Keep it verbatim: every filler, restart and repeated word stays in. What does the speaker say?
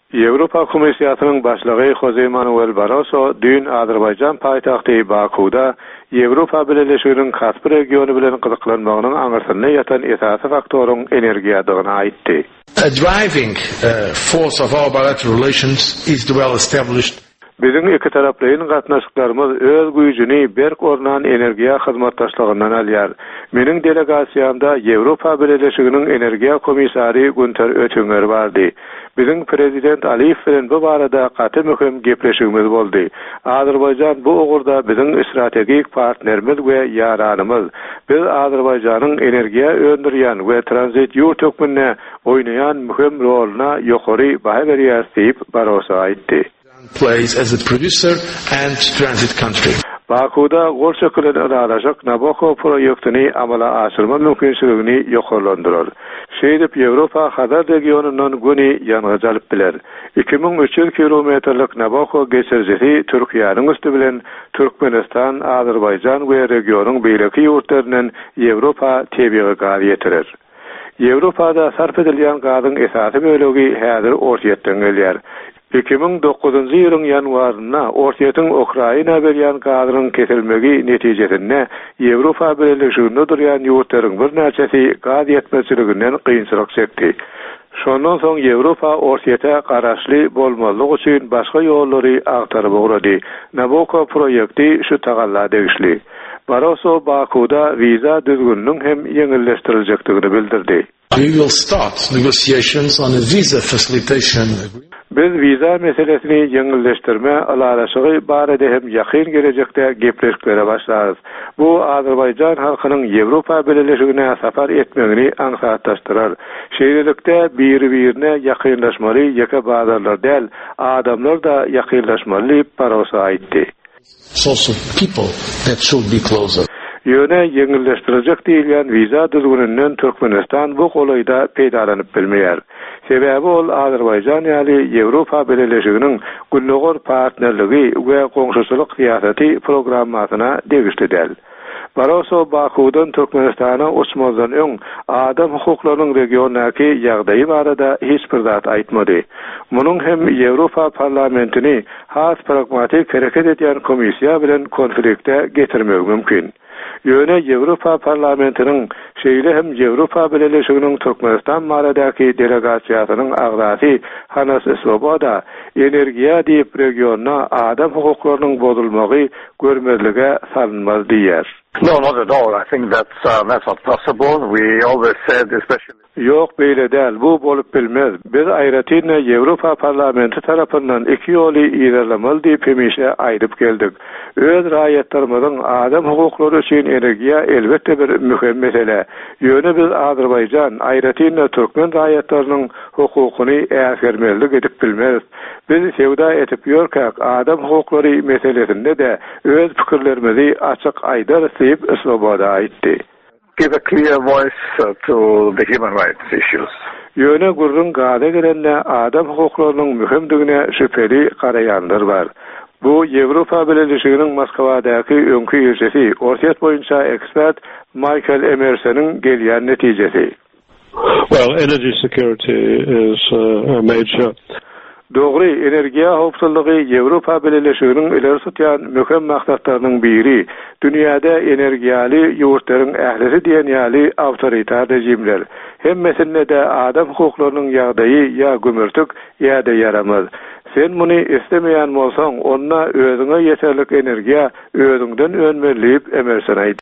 Avrupa Komissiyasynyň başlygy Jose Manuel Barroso dün Azerbaycan paýtagty Bakuda Avrupa Birleşiginiň Kaspy regiony bilen gyzyklanmagynyň aňyrsyna ýatan esasy faktoryň energiýadygyny aýtdy. A driving uh, force of our bilateral relations is the well-established. Bizim iki taraplyň gatnaşyklarymyz öz güýjüni berk ornan energiýa hyzmatdaşlygyndan alýar. Meniň delegasiýamda Avrupa Birleşiginiň energiýa komissary Günter Oettinger bardy. Bizim prezident Aliyev bilen bu barada gaty möhüm gepleşigimiz boldy. Azerbaýjan bu ugurda bizim strategik partnerimiz we ýaranymyz. Biz Azerbaýjanyň energiýa öndürýän we transit ýurt tökmünde oýnaýan möhüm roluna ýokary baha berýär diýip Barroso aýtdy. Plays as a producer and transit country. Bakuda gorçakylan aralaşyk Nabucco proýektini amala aşyrma mümkinçiligini ýokarlandyrar. Şeýdip Ýewropa Hazar regionundan güni ýangy jalyp biler. iki bin üç yüz kilometrlik Nabucco geçirjisi Türkiýanyň üstü bilen Türkmenistan, Azerbaýjan we regionyň beýleki ýurtlarynyň Ýewropa tebigy gaz ýetirer. Ýewropada sarf edilýän gazyň esasy bölegi häzir ortaýetden gelýär. iki bin dokuzuncu ýylyň ýanwaryna ortaýetin Ukraina berýän gazynyň kesilmegi netijesinde Ýewropa Birleşiginde durýan ýurtlaryň bir näçesi gaz ýetmezçiliginden kynçylyk çekdi. Şondan soň Ýewropa ortaýeta garaşly bolmalyk üçin başga ýollary agtaryp ugrady. Nabucco proýekti şu tagalla degişli. Barroso Bakuda viza düzgünlüğünün hem ýeňilleşdirilejekdigini bildirdi. We will start negotiations on a visa facilitation agreement. Biz viza meselesini ýeňilleşdirme alalaşygy barada hem ýakyn gelecekde gepleşiklere başlarys. Bu Azerbaýjan halkynyň Ýewropa Birleşigine sapar etmegini aňsatdaşdyrar. Şeýlelikde bir-birine ýakynlaşmaly ýeke bazarlar däl, adamlar da ýakynlaşmaly Barroso aýtdy. Also people that should be closer. Ýöne ýeňilleşdirecek diýilýän viza düzgününden Türkmenistan bu golaýda peýdalanyp bilmeýär. Sebäbi ol Azerbaýjan ýaly Ýewropa Birleşiginiň günnäger partnerligi we goňşuçylyk siýasaty programmasyna degişli däl. Barroso Bakudan Türkmenistana uçmazdan öň adam hukuklarynyň regiondaky ýagdaýy barada hiç bir zat aýtmady. Munyň hem Ýewropa parlamentini has pragmatik hereket edýän komissiýa bilen konflikte getirmek mümkin. Ýöne Ýewropa parlamentiniň şeýle hem Ýewropa Birleşiginiň Türkmenistan baradaky delegasiýasynyň agzasy Hannes Swoboda energiýa diýip regiona adam hukuklarynyň bozulmagy görmezlige salynmaz diýer. No, not at all. I think that's uh, that's not possible. We always said, especially. Yok beýle däl, bu bolup bilmez. Biz aýratynda Ýewropa parlamenti tarapyndan iki ýoly ilerlemaly diýip hemişe aýdyp geldik. Öz raýatlarymyzyň adam hukuklary üçin energiýa elbetde bir mühim mesele. Ýöne biz Azerbaýjan aýratynda türkmen raýatlarynyň hukukyny äsgermezlik edip bilmez. Biz sewda etip ýörkäk adam hukuklary meselesinde de öz pikirlerimizi açyk aýdar diýip Swoboda aýtdy. Give a clear voice uh, to the human rights issues. Ýöne gurrun gada gelende adam hukuklarynyň mühimdigine şüpheli garaýanlar bar. Bu Ýewropa Birleşiginiň Moskwadaky öňkü ýerçesi, ortaýet boýunça ekspert Michael Emerson'ın gelýän netijesi. Well, energy security is uh, a major. Dogry, energiýa howpsuzlygy Ýewropa Birleşiginiň ileri tutýan möhüm maksatlarynyň biri. Dünýäde energiýaly ýurtlaryň ählisi diýen ýaly awtoritar rejimler. Hemmesinde de adam hukuklarynyň ýagdaýy ýa gömürtük ýa-da yaramaz. Sen muny istemeýän bolsaň, onda özüňe ýeterlik energiýa özüňden önmeliyip Emerson aýtdy.